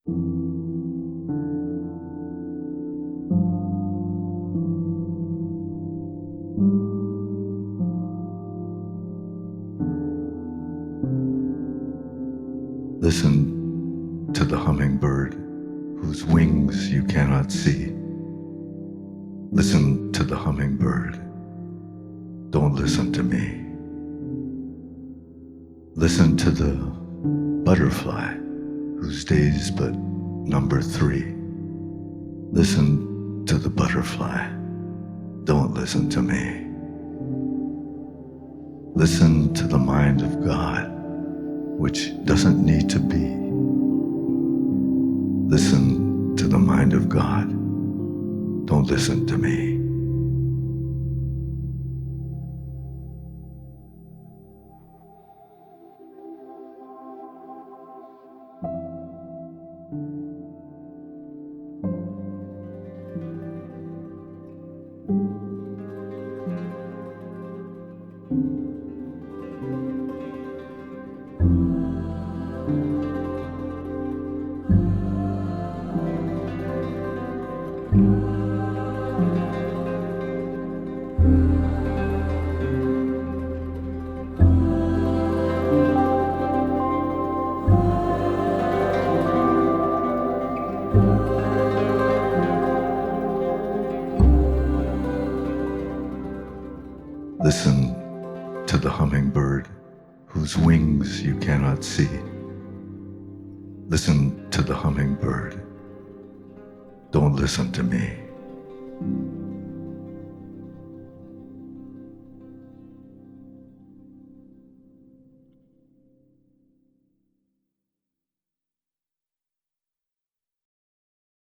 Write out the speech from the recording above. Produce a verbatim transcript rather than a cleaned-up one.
Listen to the hummingbird whose wings you cannot see. Listen to the hummingbird. Don't listen to me. Listen to the butterfly whose day's but number three. Listen to the butterfly. Don't listen to me. Listen to the mind of God, which doesn't need to be. Listen to the mind of God. Don't listen to me. Listen to the hummingbird whose wings you cannot see. Listen to the hummingbird. Don't listen to me.